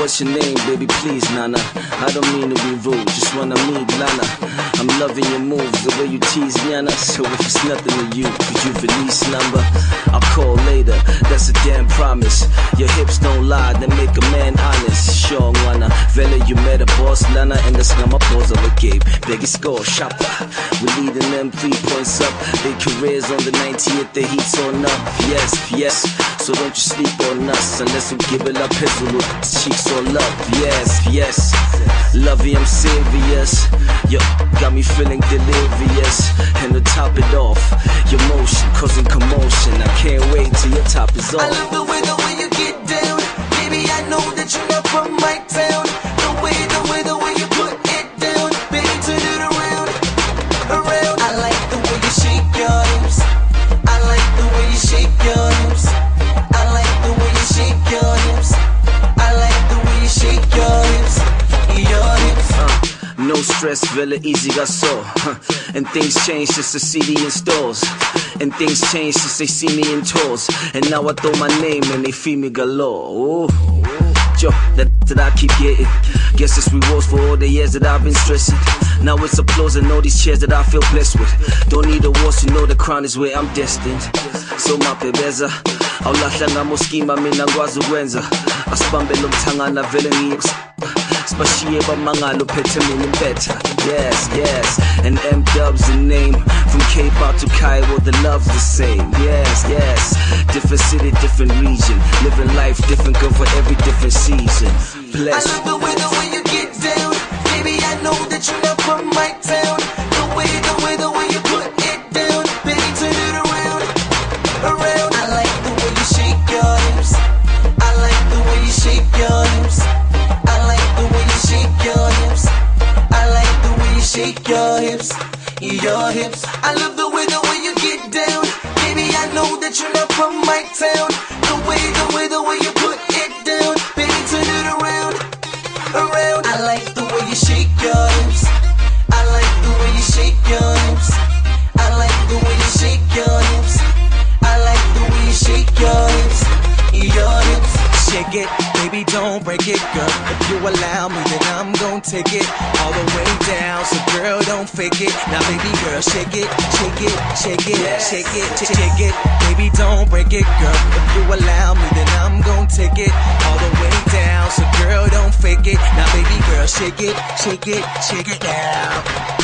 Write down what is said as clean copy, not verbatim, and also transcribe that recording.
what's your name, baby? Please, Nana. I don't mean to be rude, just wanna meet Lana. I'm loving your moves, the way you tease Yana. So if it's nothing to you, could you release number? I'll call later, that's a damn promise. Your hips don't lie, they make a man honest. Sure, wanna vele you met a boss Lana, and that's not my pause of a game. Biggest score, shopper. We're leading them 3 points up. Their careers on the 90th, the heat's on up. Yes, yes. So don't you sleep on us unless we give it up pencil with cheeks all up. Yes, yes. Lovey, I'm serious. You got me feeling delirious. And to top it off, your motion causing commotion. I can't wait till your top is off. I love the way you get down. Baby, I know that you're not from my town. The way you put it down. Baby, turn it around, around. I like the way you shake your hips. I like the way you shake your hips. I like the way you shake your hips. I like the way you shake your hips. Your hips. No stress, Villa easy got so. And things change since the CD in stores. And things change since they see me in tours. And now I throw my name and they feel me galore. Ooh. Yo, that I keep getting. Guess it's rewards for all the years that I've been stressing. Now it's applause and all these chairs that I feel blessed with. Don't need awards to know the crown is where I'm destined. So mapebeza awulahla ngamoskima mina ngikwazi ukwenza. Asibambe lo mthangana vele Spashiye bamangalo phethe mina better. Yes, yes. And M-Dub's the name. From Cape out to Cairo, the love's the same. Yes, yes. Different city, different region. Living life different, girl, for every different season. Bless. I love the way you get down. Baby, I know that you're not from my town. The way you put it down. Baby, turn it around, around. I like the way you shake your hips. I like the way you shake your hips. I like the way you shake your hips. I like the way you shake your hips. Your hips. I love the way you get down. Baby, I know that you're not from my town. The way you put it down. Baby, turn it around, around. I like the way you shake your hips. I like the way you shake your hips. I like the way you shake your hips. I like the way you shake your hips. Your hips. Shake it, baby, don't break it, girl. If you allow me, then I'm gon' take it all the way down. So girl, don't fake it. Now baby girl, shake it, shake it, shake it, yes. shake it, shake it. Baby, don't break it, girl. If you allow me, then I'm gon' take it all the way down. So girl, don't fake it. Now baby girl, shake it, shake it, shake it down.